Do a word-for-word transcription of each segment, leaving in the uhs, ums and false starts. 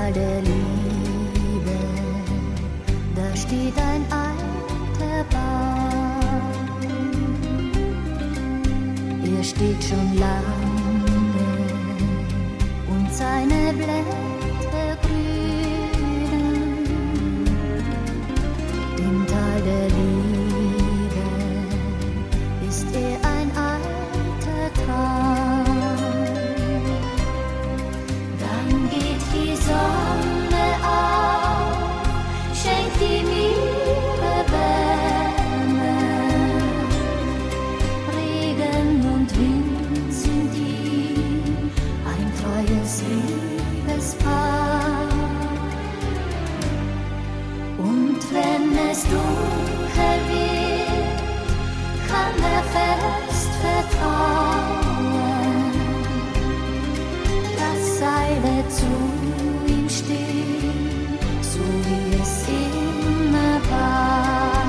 Tal der Liebe, da steht ein alter Baum. Er steht schon lange und seine Blätter grünen. Im Tal der Liebe ist er ein alter Traum. Dann geht die Sonne auf, schenkt ihm ihre Wärme. Regen und Wind sind ihm ein treues Liebespaar. Und wenn es dunkel wird, kann er fest vertrauen, dass Seile zu ihm stehen, so wie es immer war.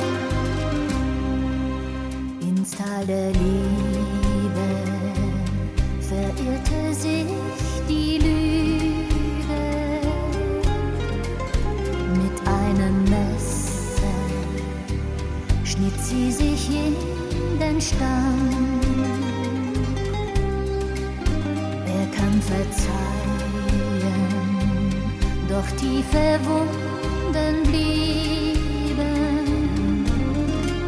Ins Tal der Liebe verirrte sich die Lüge. Mit einem Messer schnitt sie sich in den Stamm. Er kann verzeihen, doch tiefe Wunden blieben.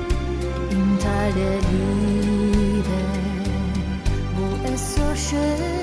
Im Tal der Liebe, wo es so schön